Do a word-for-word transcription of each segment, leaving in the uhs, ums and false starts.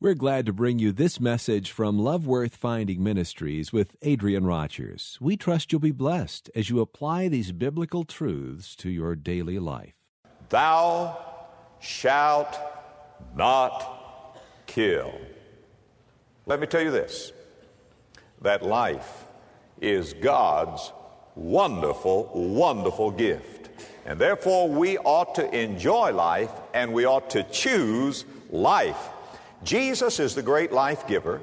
We're glad to bring you this message from Love Worth Finding Ministries with Adrian Rogers. We trust you'll be blessed as you apply these biblical truths to your daily life. Thou shalt not kill. Let me tell you this, that life is God's wonderful, wonderful gift. And therefore we ought to enjoy life and we ought to choose life. Jesus is the great life giver.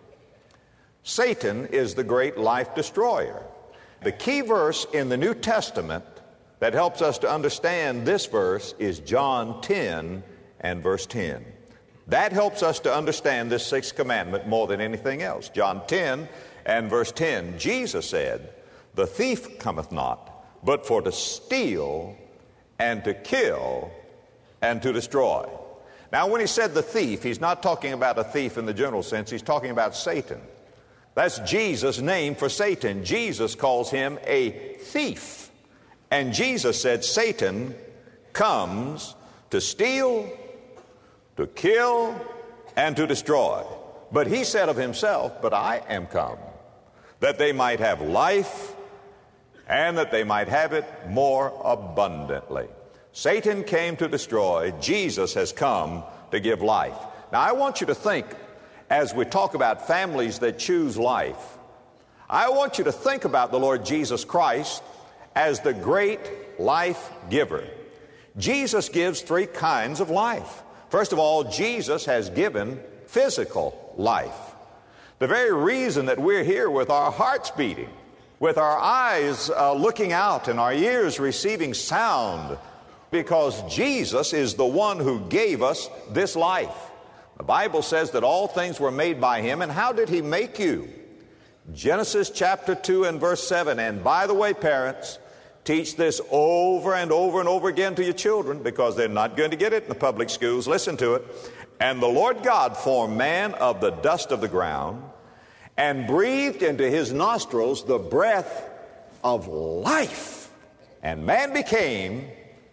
Satan is the great life destroyer. The key verse in the New Testament that helps us to understand this verse is John ten and verse ten. That helps us to understand this sixth commandment more than anything else. John ten and verse ten, Jesus said, "The thief cometh not, but for to steal and to kill and to destroy." Now, when he said the thief, he's not talking about a thief in the general sense. He's talking about Satan. That's Jesus' name for Satan. Jesus calls him a thief. And Jesus said Satan comes to steal, to kill, and to destroy. But he said of himself, "But I am come, that they might have life, and that they might have it more abundantly." Satan came to destroy. Jesus has come to give life. Now, I want you to think, as we talk about families that choose life, I want you to think about the Lord Jesus Christ as the great life giver. Jesus gives three kinds of life. First of all, Jesus has given physical life. The very reason that we're here with our hearts beating, with our eyes uh, looking out and our ears receiving sound, because Jesus is the one who gave us this life. The Bible says that all things were made by him. And how did he make you? Genesis chapter two and verse seven. And by the way, parents, teach this over and over and over again to your children, because they're not going to get it in the public schools. Listen to it. "And the Lord God formed man of the dust of the ground, and breathed into his nostrils the breath of life. And man became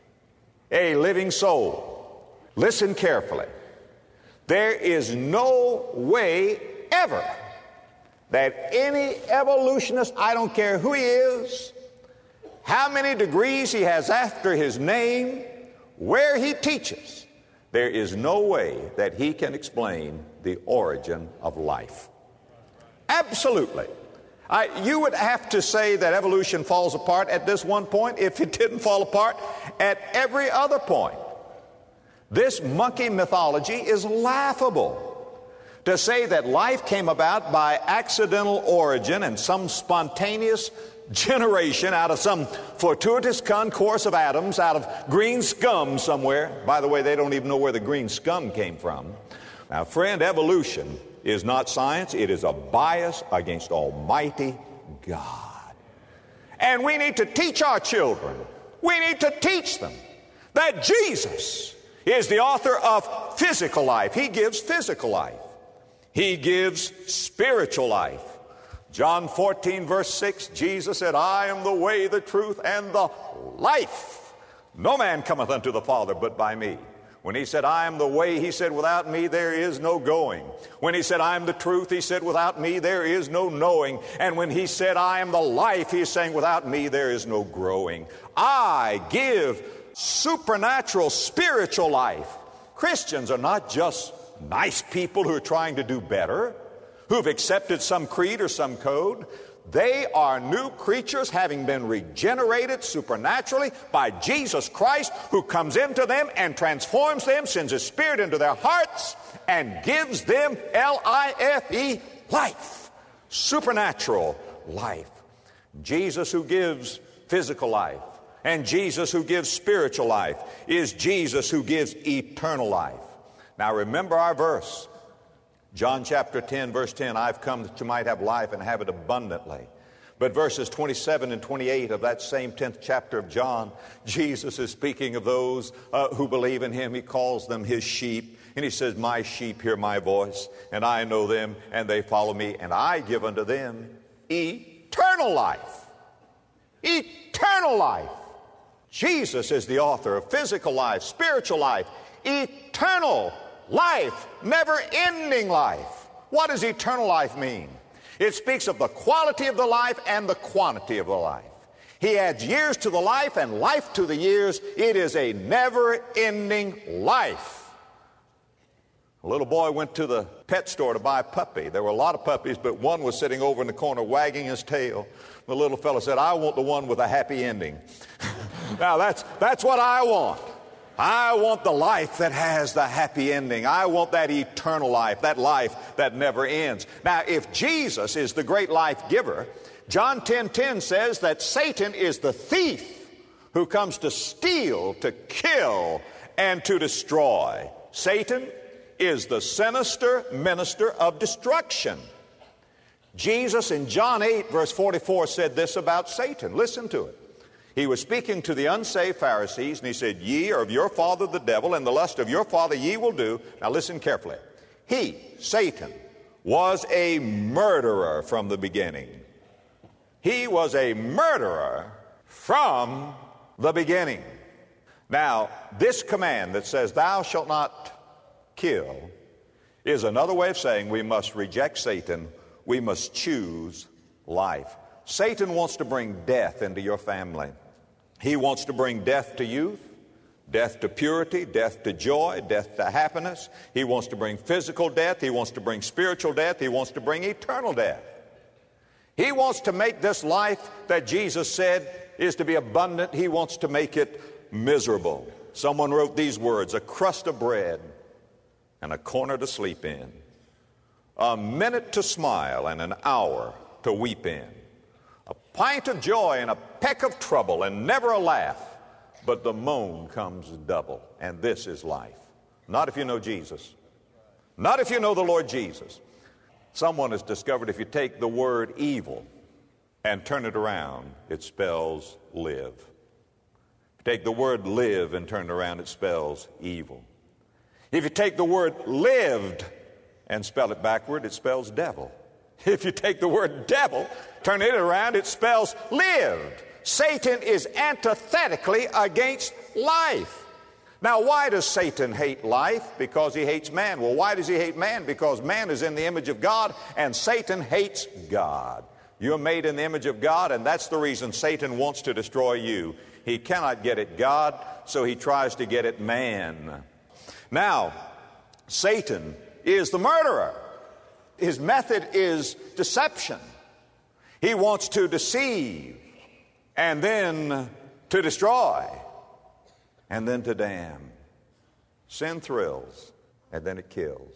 a living soul." Listen carefully. There is no way ever that any evolutionist, I don't care who he is, how many degrees he has after his name, where he teaches, there is no way that he can explain the origin of life. Absolutely. I, you would have to say that evolution falls apart at this one point if it didn't fall apart at every other point. This monkey mythology is laughable. To say that life came about by accidental origin and some spontaneous generation out of some fortuitous concourse of atoms, out of green scum somewhere. By the way, they don't even know where the green scum came from. Now, friend, evolution is not science. It is a bias against Almighty God. And we need to teach our children, we need to teach them that Jesus is the author of physical life. He gives physical life. He gives spiritual life. John fourteen verse six, Jesus said, "I am the way, the truth, and the life. No man cometh unto the Father but by me." When he said, "I am the way," he said, "without me there is no going." When he said, "I am the truth," he said, "without me there is no knowing." And when he said, "I am the life," he is saying, "without me there is no growing." I give supernatural, spiritual life. Christians are not just nice people who are trying to do better, who've accepted some creed or some code. They are new creatures having been regenerated supernaturally by Jesus Christ, who comes into them and transforms them, sends His Spirit into their hearts, and gives them L I F E, life, supernatural life. Jesus, who gives physical life, and Jesus, who gives spiritual life, is Jesus who gives eternal life. Now remember our verse. John chapter ten, verse ten, "I've come that you might have life and have it abundantly." But verses twenty-seven and twenty-eight of that same tenth chapter of John, Jesus is speaking of those uh, who believe in Him. He calls them His sheep. And He says, "My sheep hear my voice, and I know them, and they follow me, and I give unto them eternal life." Eternal life. Jesus is the author of physical life, spiritual life, eternal Life, never-ending life. What does eternal life mean? It speaks of the quality of the life and the quantity of the life. He adds years to the life and life to the years. It is a never-ending life. A little boy went to the pet store to buy a puppy. There were a lot of puppies, but one was sitting over in the corner wagging his tail. The little fellow said, I want the one with a happy ending. Now, that's, that's what I want. I want the life that has the happy ending. I want that eternal life, that life that never ends. Now, if Jesus is the great life giver, John ten ten says that Satan is the thief who comes to steal, to kill, and to destroy. Satan is the sinister minister of destruction. Jesus in John eight, verse forty-four, said this about Satan. Listen to it. He was speaking to the unsaved Pharisees, and he said, Ye are of your father the devil, and the lust of your father ye will do. Now listen carefully. He, Satan, was a murderer from the beginning. He was a murderer from the beginning. Now, this command that says, Thou shalt not kill, is another way of saying we must reject Satan. We must choose life. Satan wants to bring death into your family. He wants to bring death to youth, death to purity, death to joy, death to happiness. He wants to bring physical death. He wants to bring spiritual death. He wants to bring eternal death. He wants to make this life that Jesus said is to be abundant, he wants to make it miserable. Someone wrote these words, a crust of bread and a corner to sleep in, a minute to smile and an hour to weep in, a pint of joy and a peck of trouble and never a laugh, but the moan comes double. And this is life. Not if you know Jesus. Not if you know the Lord Jesus. Someone has discovered if you take the word evil and turn it around, it spells live. If you take the word live and turn it around, it spells evil. If you take the word lived and spell it backward, it spells devil. If you take the word devil, turn it around, it spells lived. Satan is antithetically against life. Now, why does Satan hate life? Because he hates man. Well, why does he hate man? Because man is in the image of God, and Satan hates God. You're made in the image of God, and that's the reason Satan wants to destroy you. He cannot get at God, so he tries to get at man. Now, Satan is the murderer. His method is deception. He wants to deceive, and then to destroy, and then to damn. Sin thrills, and then it kills.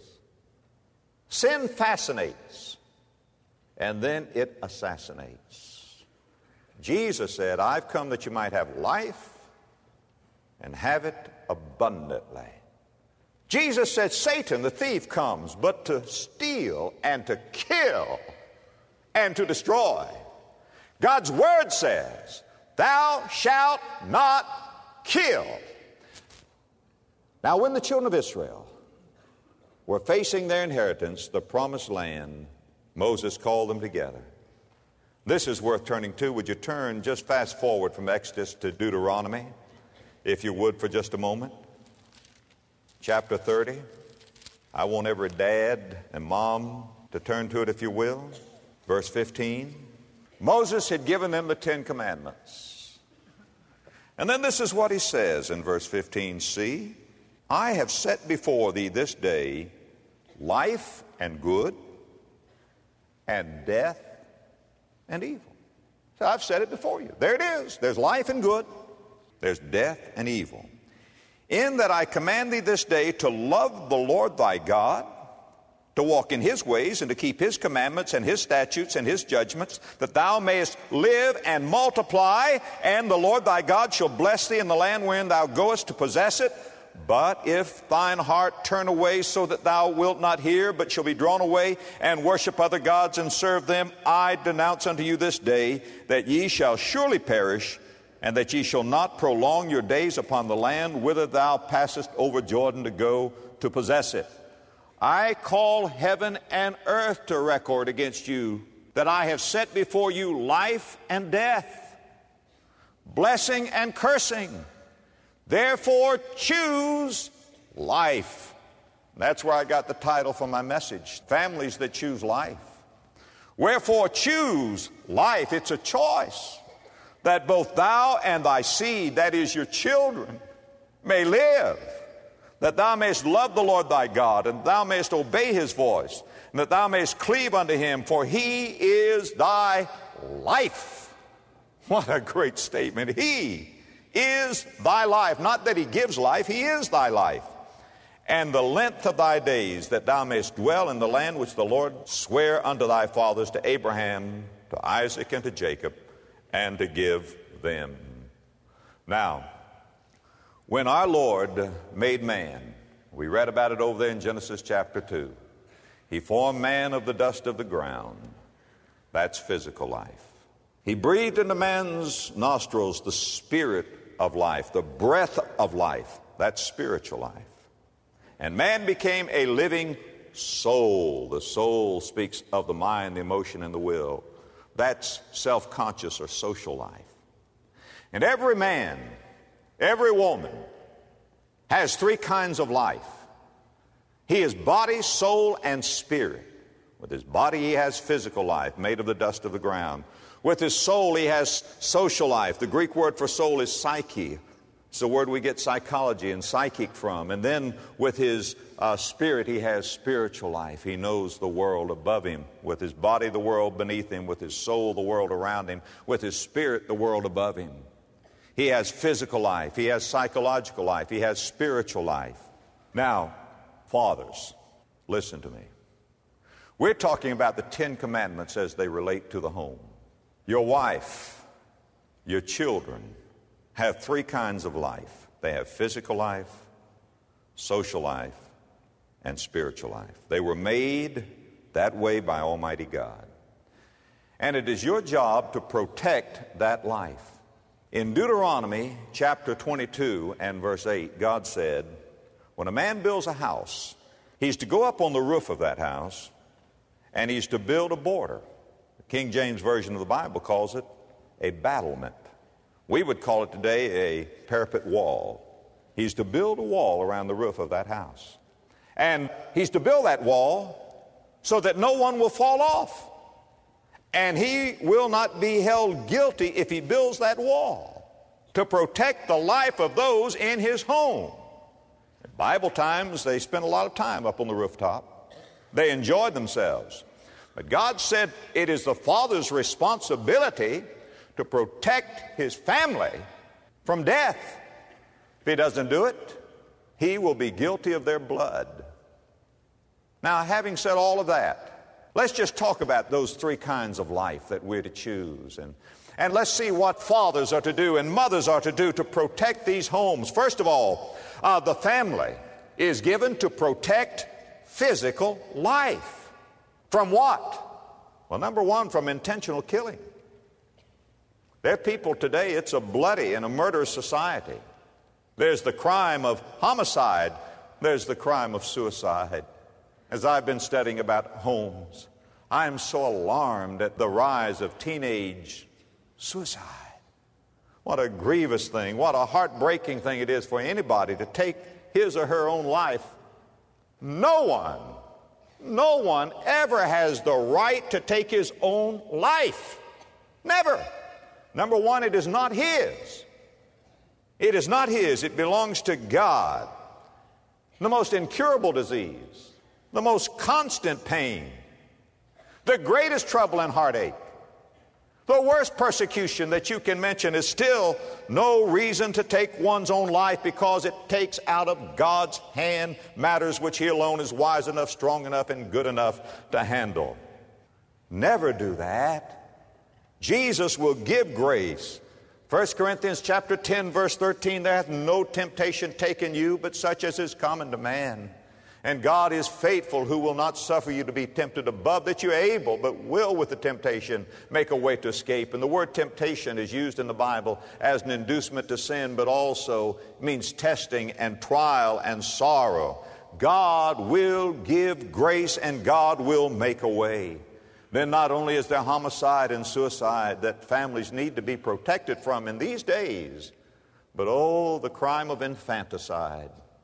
Sin fascinates, and then it assassinates. Jesus said, I've come that you might have life and have it abundantly. Jesus said, Satan, the thief, comes but to steal and to kill and to destroy. God's word says, thou shalt not kill. Now, when the children of Israel were facing their inheritance, the promised land, Moses called them together. This is worth turning to. Would you turn just fast forward from Exodus to Deuteronomy, if you would, for just a moment? Chapter thirty. I want every dad and mom to turn to it, if you will. Verse fifteen. Moses had given them the Ten Commandments. And then this is what he says in verse fifteen. See, I have set before thee this day life and good, and death and evil. So I've set it before you. There it is. There's life and good. There's death and evil. In that I command thee this day to love the Lord thy God, to walk in his ways and to keep his commandments and his statutes and his judgments, that thou mayest live and multiply, and the Lord thy God shall bless thee in the land wherein thou goest to possess it. But if thine heart turn away so that thou wilt not hear, but shall be drawn away and worship other gods and serve them, I denounce unto you this day that ye shall surely perish, and that ye shall not prolong your days upon the land whither thou passest over Jordan to go to possess it. I call heaven and earth to record against you that I have set before you life and death, blessing and cursing. Therefore choose life, That's where I got the title for my message, Families That Choose Life. Wherefore choose life. It's a choice, that both thou and thy seed, that is your children, may live, that thou mayest love the Lord thy God, and thou mayest obey his voice, and that thou mayest cleave unto him, for he is thy life. What a great statement. He is thy life. Not that he gives life, he is thy life. And the length of thy days, that thou mayest dwell in the land which the Lord sware unto thy fathers, to Abraham, to Isaac, and to Jacob, and to give them. Now, when our Lord made man, we read about it over there in Genesis chapter two. He formed man of the dust of the ground. That's physical life. He breathed into man's nostrils the spirit of life, the breath of life. That's spiritual life. And man became a living soul. The soul speaks of the mind, the emotion, and the will. That's self-conscious or social life. And every man, every woman has three kinds of life. He is body, soul, and spirit. With his body, he has physical life, made of the dust of the ground. With his soul, he has social life. The Greek word for soul is psyche. It's the word we get psychology and psychic from. And then with his uh, spirit, he has spiritual life. He knows the world above him. With his body, the world beneath him. With his soul, the world around him. With his spirit, the world above him. He has physical life. He has psychological life. He has spiritual life. Now, fathers, listen to me. We're talking about the Ten Commandments as they relate to the home. Your wife, your children, have three kinds of life. They have physical life, social life, and spiritual life. They were made that way by Almighty God. And it is your job to protect that life. In Deuteronomy chapter twenty-two and verse eight, God said, when a man builds a house, he's to go up on the roof of that house, and he's to build a border. The King James Version of the Bible calls it a battlement. We would call it today a parapet wall. He's to build a wall around the roof of that house. And he's to build that wall so that no one will fall off. And he will not be held guilty if he builds that wall to protect the life of those in his home. In Bible times, they spent a lot of time up on the rooftop. They enjoyed themselves. But God said it is the father's responsibility to protect his family from death. If he doesn't do it, he will be guilty of their blood. Now, having said all of that, let's just talk about those three kinds of life that we're to choose. And, and let's see what fathers are to do and mothers are to do to protect these homes. First of all, uh, the family is given to protect physical life. From what? Well, number one, from intentional killing. There are people today, it's a bloody and a murderous society. There's the crime of homicide. There's the crime of suicide. As I've been studying about homes, I am so alarmed at the rise of teenage suicide. What a grievous thing, what a heartbreaking thing it is for anybody to take his or her own life. No one, no one ever has the right to take his own life. Never. Number one, it is not his. It is not his. It belongs to God. The most incurable disease, the most constant pain, the greatest trouble and heartache, the worst persecution that you can mention is still no reason to take one's own life, because it takes out of God's hand matters which he alone is wise enough, strong enough, and good enough to handle. Never do that. Jesus will give grace. First Corinthians chapter ten, verse thirteen, there hath no temptation taken you, but such as is common to man. And God is faithful, who will not suffer you to be tempted above that you are able, but will with the temptation make a way to escape. And the word temptation is used in the Bible as an inducement to sin, but also means testing and trial and sorrow. God will give grace and God will make a way. Then not only is there homicide and suicide that families need to be protected from in these days, but oh, the crime of infanticide,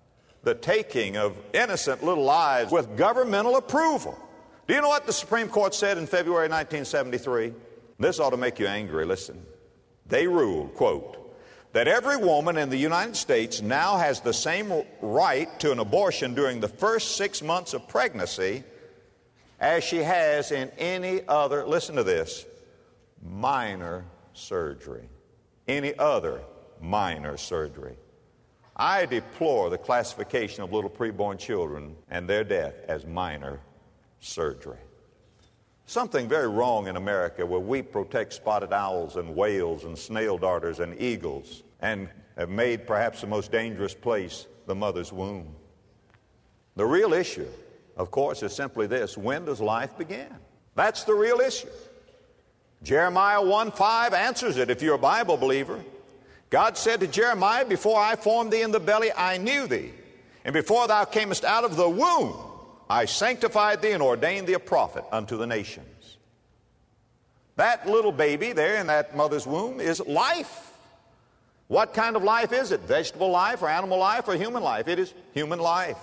the taking of innocent little lives with governmental approval. Do you know what the Supreme Court said in February nineteen seventy-three? This ought to make you angry. Listen. They ruled, quote, that every woman in the United States now has the same right to an abortion during the first six months of pregnancy as she has in any other, listen to this, minor surgery. Any other minor surgery. I deplore the classification of little preborn children and their death as minor surgery. Something very wrong in America where we protect spotted owls and whales and snail darters and eagles and have made perhaps the most dangerous place the mother's womb. The real issue, of course, is simply this: when does life begin? That's the real issue. Jeremiah one five answers it if you're a Bible believer. God said to Jeremiah, before I formed thee in the belly, I knew thee. And before thou camest out of the womb, I sanctified thee and ordained thee a prophet unto the nations. That little baby there in that mother's womb is life. What kind of life is it? Vegetable life or animal life or human life? It is human life.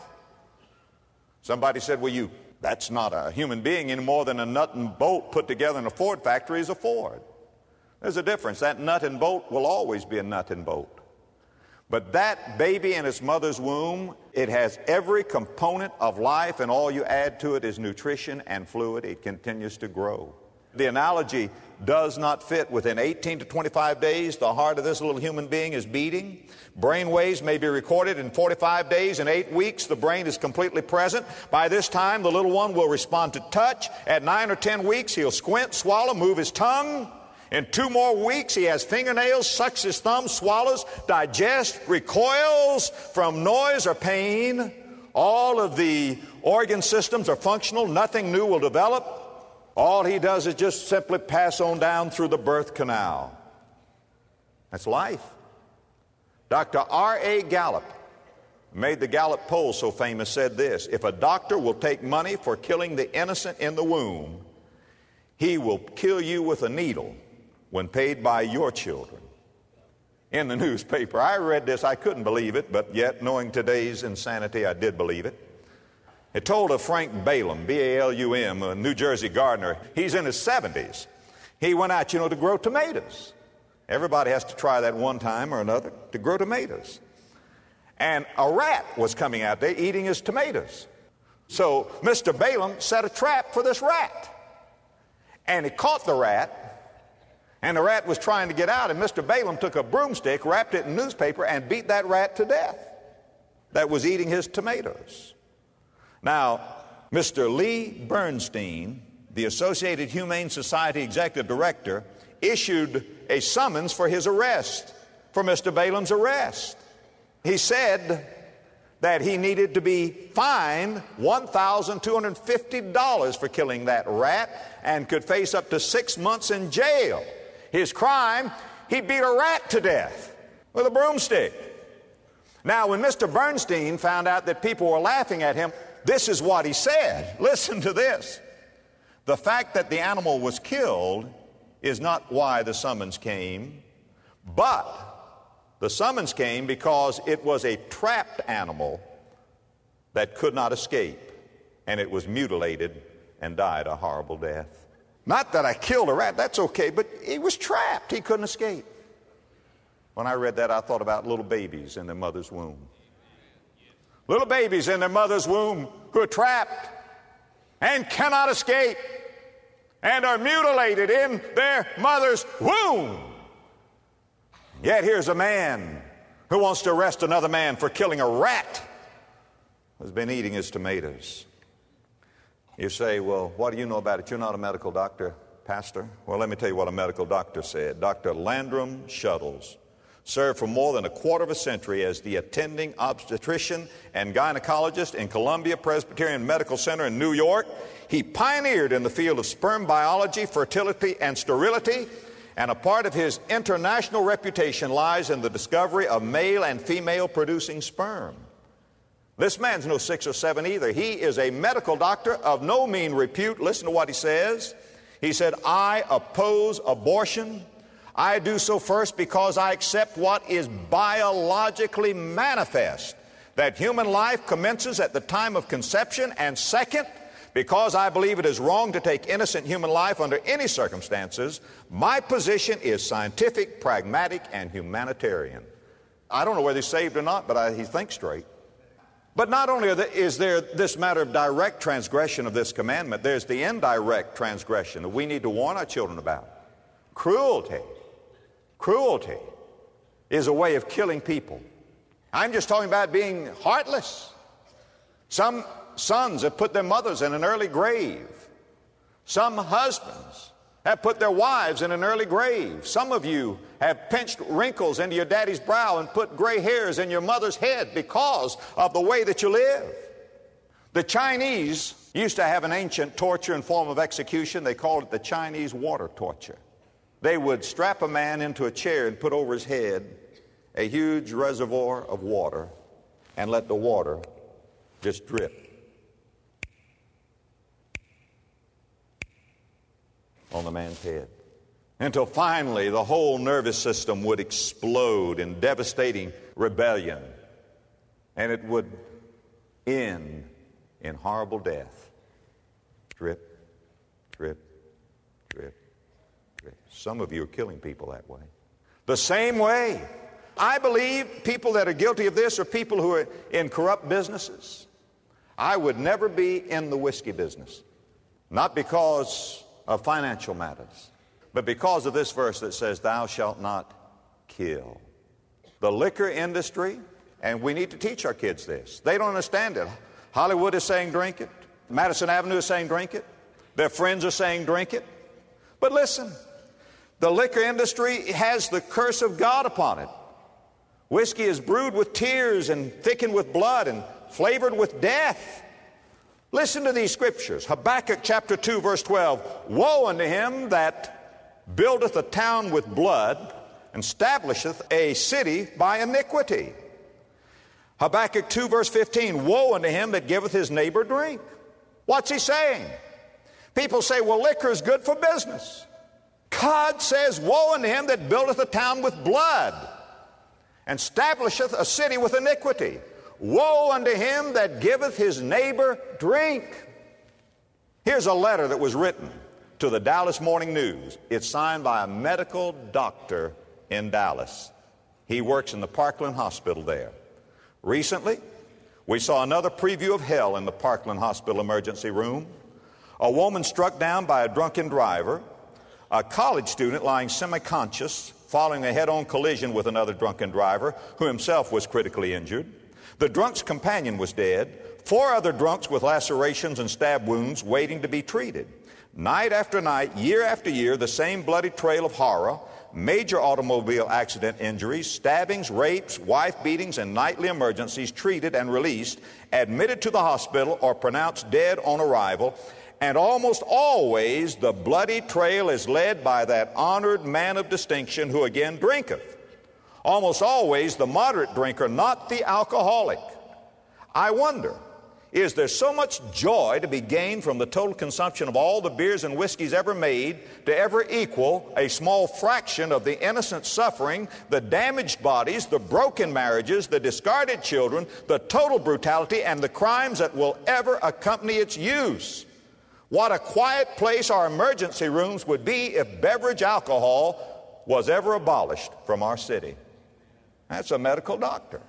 Somebody said, well, you, that's not a human being any more than a nut and bolt put together in a Ford factory is a Ford. There's a difference. That nut and bolt will always be a nut and bolt. But that baby in its mother's womb, it has every component of life, and all you add to it is nutrition and fluid. It continues to grow. The analogy does not fit. Within eighteen to twenty-five days, the heart of this little human being is beating. Brain waves may be recorded in forty-five days. In eight weeks, the brain is completely present. By this time, the little one will respond to touch. At nine or ten weeks, he'll squint, swallow, move his tongue. In two more weeks, he has fingernails, sucks his thumb, swallows, digests, recoils from noise or pain. All of the organ systems are functional. Nothing new will develop. All he does is just simply pass on down through the birth canal. That's life. Doctor R A Gallup made the Gallup poll so famous, said this: if a doctor will take money for killing the innocent in the womb, he will kill you with a needle when paid by your children. In the newspaper, I read this, I couldn't believe it, but yet, knowing today's insanity, I did believe it. It told of Frank Balaam, B A L U M, a New Jersey gardener. He's in his seventies. He went out, you know, to grow tomatoes. Everybody has to try that one time or another, to grow tomatoes. And a rat was coming out there eating his tomatoes. So Mister Balaam set a trap for this rat. And he caught the rat, and the rat was trying to get out, and Mister Balaam took a broomstick, wrapped it in newspaper, and beat that rat to death that was eating his tomatoes. Now, Mister Lee Bernstein, the Associated Humane Society Executive Director, issued a summons for his arrest, for Mister Balaam's arrest. He said that he needed to be fined one thousand two hundred fifty dollars for killing that rat and could face up to six months in jail. His crime, he beat a rat to death with a broomstick. Now, when Mister Bernstein found out that people were laughing at him, this is what he said. Listen to this. The fact that the animal was killed is not why the summons came, but the summons came because it was a trapped animal that could not escape, and it was mutilated and died a horrible death. Not that I killed a rat, that's okay, but he was trapped. He couldn't escape. When I read that, I thought about little babies in their mother's womb. Little babies in their mother's womb who are trapped and cannot escape and are mutilated in their mother's womb. Yet here's a man who wants to arrest another man for killing a rat who's been eating his tomatoes. You say, well, what do you know about it? You're not a medical doctor, Pastor. Well, let me tell you what a medical doctor said. Doctor Landrum Shuttles served for more than a quarter of a century as the attending obstetrician and gynecologist in Columbia Presbyterian Medical Center in New York. He pioneered in the field of sperm biology, fertility, and sterility, and a part of his international reputation lies in the discovery of male and female producing sperm. This man's no six or seven either. He is a medical doctor of no mean repute. Listen to what he says. He said, I oppose abortion. I do so first because I accept what is biologically manifest, that human life commences at the time of conception, and second, because I believe it is wrong to take innocent human life under any circumstances, my position is scientific, pragmatic, and humanitarian. I don't know whether he's saved or not, but I, he thinks straight. But not only is there this matter of direct transgression of this commandment, there's the indirect transgression that we need to warn our children about. Cruelty. Cruelty is a way of killing people. I'm just talking about being heartless. Some sons have put their mothers in an early grave. Some husbands have put their wives in an early grave. Some of you have pinched wrinkles into your daddy's brow and put gray hairs in your mother's head because of the way that you live. The Chinese used to have an ancient torture and form of execution. They called it the Chinese water torture. They would strap a man into a chair and put over his head a huge reservoir of water and let the water just drip on the man's head until finally the whole nervous system would explode in devastating rebellion, and it would end in horrible death. Drip, drip, drip, drip. Some of you are killing people that way. The same way, I believe people that are guilty of this are people who are in corrupt businesses. I would never be in the whiskey business, not because of financial matters, but because of this verse that says, thou shalt not kill. The liquor industry, and we need to teach our kids this. They don't understand it. Hollywood is saying drink it. Madison Avenue is saying drink it. Their friends are saying drink it. But listen, the liquor industry has the curse of God upon it. Whiskey is brewed with tears and thickened with blood and flavored with death. Listen to these scriptures. Habakkuk chapter two, verse twelve. Woe unto him that buildeth a town with blood and establisheth a city by iniquity. Habakkuk two, verse fifteen. Woe unto him that giveth his neighbor drink. What's he saying? People say, well, liquor is good for business. God says, woe unto him that buildeth a town with blood and establisheth a city with iniquity. Woe unto him that giveth his neighbor drink. Here's a letter that was written to the Dallas Morning News. It's signed by a medical doctor in Dallas. He works in the Parkland Hospital there. Recently, we saw another preview of hell in the Parkland Hospital emergency room. A woman struck down by a drunken driver, a college student lying semi-conscious following a head-on collision with another drunken driver who himself was critically injured. The drunk's companion was dead. Four other drunks with lacerations and stab wounds waiting to be treated. Night after night, year after year, the same bloody trail of horror, major automobile accident injuries, stabbings, rapes, wife beatings, and nightly emergencies treated and released, admitted to the hospital or pronounced dead on arrival. And almost always the bloody trail is led by that honored man of distinction who again drinketh. Almost always the moderate drinker, not the alcoholic. I wonder, is there so much joy to be gained from the total consumption of all the beers and whiskeys ever made to ever equal a small fraction of the innocent suffering, the damaged bodies, the broken marriages, the discarded children, the total brutality, and the crimes that will ever accompany its use? What a quiet place our emergency rooms would be if beverage alcohol was ever abolished from our city. That's a medical doctor.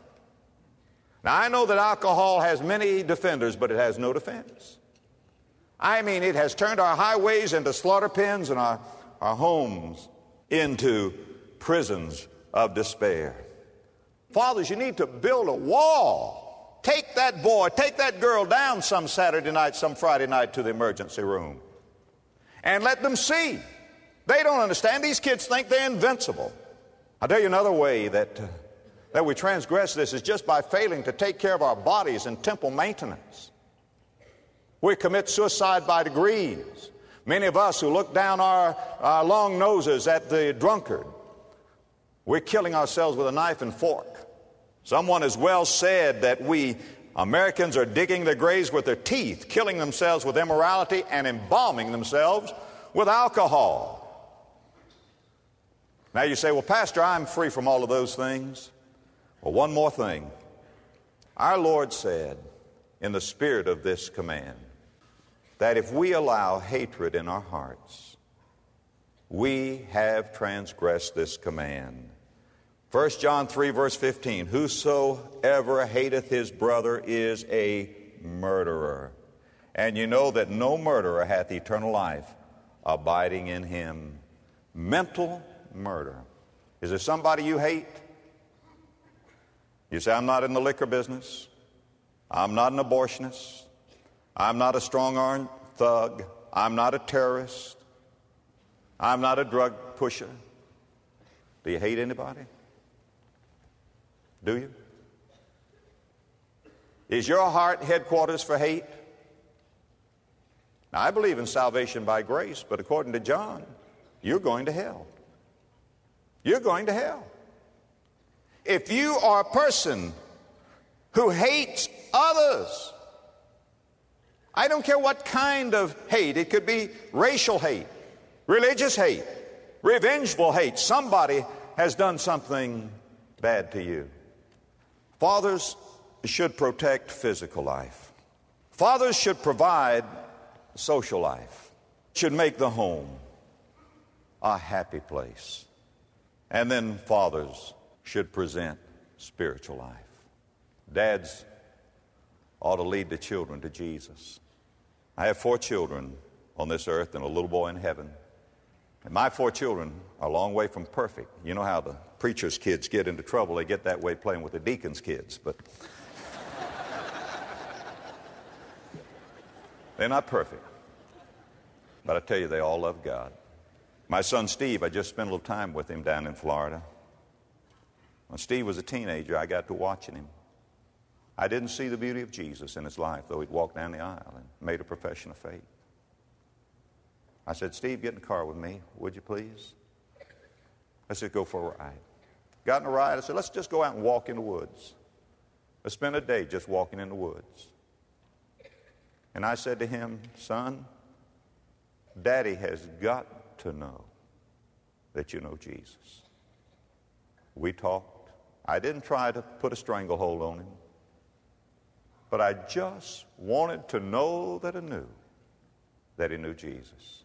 Now, I know that alcohol has many defenders, but it has no defense. I mean, it has turned our highways into slaughter pens and our, our homes into prisons of despair. Fathers, you need to build a wall. Take that boy, take that girl down some Saturday night, some Friday night to the emergency room and let them see. They don't understand. These kids think they're invincible. I'll tell you another way that, uh, that we transgress this is just by failing to take care of our bodies and temple maintenance. We commit suicide by degrees. Many of us who look down our, our long noses at the drunkard, we're killing ourselves with a knife and fork. Someone has well said that we Americans are digging their graves with their teeth, killing themselves with immorality, and embalming themselves with alcohol. Now you say, well, Pastor, I'm free from all of those things. Well, one more thing. Our Lord said, in the spirit of this command, that if we allow hatred in our hearts, we have transgressed this command. First John three, verse fifteen, whosoever hateth his brother is a murderer. And you know that no murderer hath eternal life abiding in him. Mental murder. Is there somebody you hate? You say, I'm not in the liquor business. I'm not an abortionist. I'm not a strong-armed thug. I'm not a terrorist. I'm not a drug pusher. Do you hate anybody? Do you? Is your heart headquarters for hate? Now, I believe in salvation by grace, but according to John, you're going to hell. You're going to hell. If you are a person who hates others, I don't care what kind of hate. It could be racial hate, religious hate, revengeful hate. Somebody has done something bad to you. Fathers should protect physical life. Fathers should provide social life, should make the home a happy place. And then fathers should present spiritual life. Dads ought to lead the children to Jesus. I have four children on this earth and a little boy in heaven. And my four children are a long way from perfect. You know how the preacher's kids get into trouble. They get that way playing with the deacon's kids. But they're not perfect. But I tell you, they all love God. My son Steve, I just spent a little time with him down in Florida. When Steve was a teenager, I got to watching him. I didn't see the beauty of Jesus in his life, though he'd walked down the aisle and made a profession of faith. I said, Steve, get in the car with me, would you please? I said, go for a ride. Got in a ride. I said, let's just go out and walk in the woods. Let's spend a day just walking in the woods. And I said to him, son, Daddy has got to know that you know Jesus. We talked. I didn't try to put a stranglehold on him, but I just wanted to know that I knew that he knew Jesus.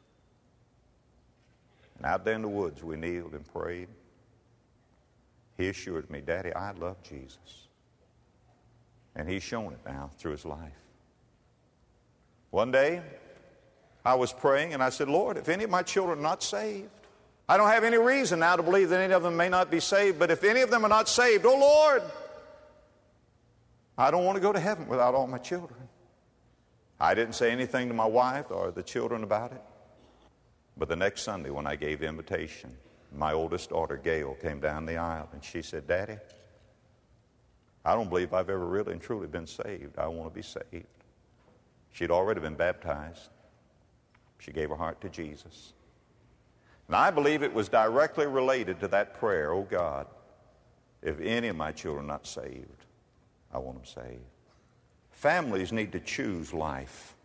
And out there in the woods, we kneeled and prayed. He assured me, Daddy, I love Jesus. And he's shown it now through his life. One day, I was praying and I said, Lord, if any of my children are not saved, I don't have any reason now to believe that any of them may not be saved, but if any of them are not saved, oh Lord, I don't want to go to heaven without all my children. I didn't say anything to my wife or the children about it. But the next Sunday when I gave the invitation, my oldest daughter, Gail, came down the aisle and she said, Daddy, I don't believe I've ever really and truly been saved. I want to be saved. She'd already been baptized. She gave her heart to Jesus. And I believe it was directly related to that prayer, oh God, if any of my children are not saved, I want them saved. Families need to choose life.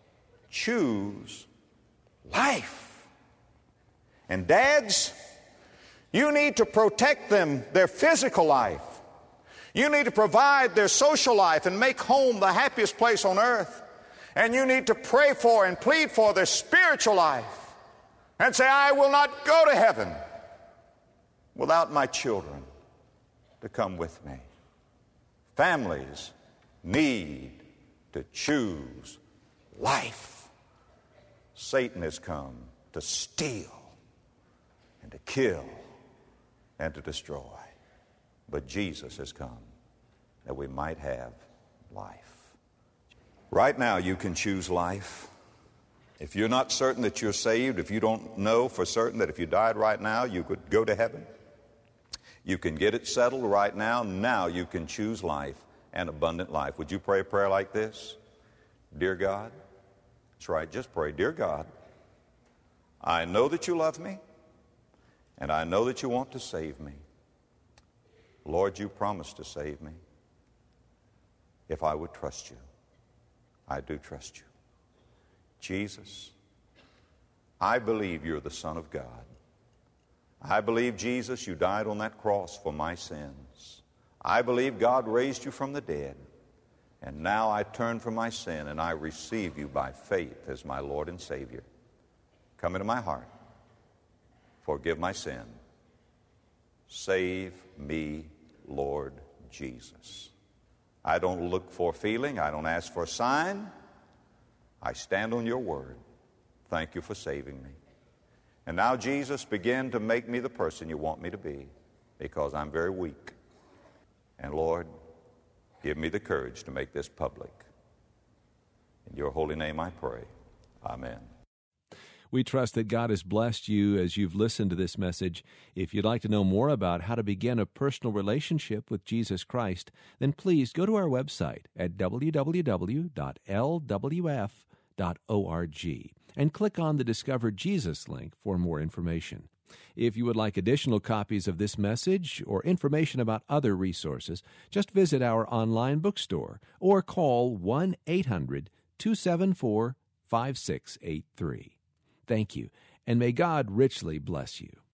Choose life. And dads, you need to protect them, their physical life. You need to provide their social life and make home the happiest place on earth. And you need to pray for and plead for their spiritual life. And say, I will not go to heaven without my children to come with me. Families need to choose life. Satan has come to steal and to kill and to destroy. But Jesus has come that we might have life. Right now you can choose life. If you're not certain that you're saved, if you don't know for certain that if you died right now you could go to heaven, you can get it settled right now. Now you can choose life and abundant life. Would you pray a prayer like this? Dear God, that's right, just pray. Dear God, I know that you love me and I know that you want to save me. Lord, you promised to save me if I would trust you. I do trust you. Jesus, I believe you're the Son of God. I believe, Jesus, you died on that cross for my sins. I believe God raised you from the dead. And now I turn from my sin and I receive you by faith as my Lord and Savior. Come into my heart. Forgive my sin. Save me, Lord Jesus. I don't look for a feeling. I don't ask for a sign. I stand on your word. Thank you for saving me. And now, Jesus, begin to make me the person you want me to be, because I'm very weak. And Lord, give me the courage to make this public. In your holy name I pray. Amen. We trust that God has blessed you as you've listened to this message. If you'd like to know more about how to begin a personal relationship with Jesus Christ, then please go to our website at w w w dot l w f dot org and click on the Discover Jesus link for more information. If you would like additional copies of this message or information about other resources, just visit our online bookstore or call one eight hundred two seven four five six eight three. Thank you, and may God richly bless you.